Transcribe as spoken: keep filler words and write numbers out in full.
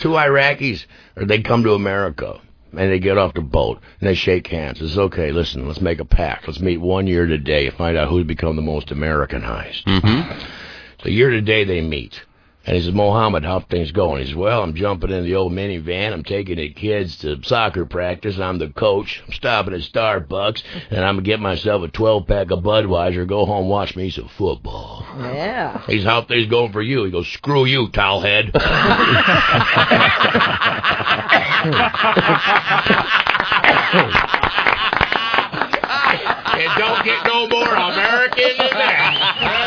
two Iraqis, or they come to America. And they get off the boat, and they shake hands. It's okay, listen, let's make a pact. Let's meet one year today and find out who's become the most Americanized. Mm-hmm. So year today they meet. And he says, Mohammed, how things going? He says, well, I'm jumping in the old minivan. I'm taking the kids to soccer practice. I'm the coach. I'm stopping at Starbucks, and I'm going to get myself a twelve-pack of Budweiser, go home, watch me some football. Yeah. He says, how things going for you? He goes, screw you, towelhead. And don't get no more American than that.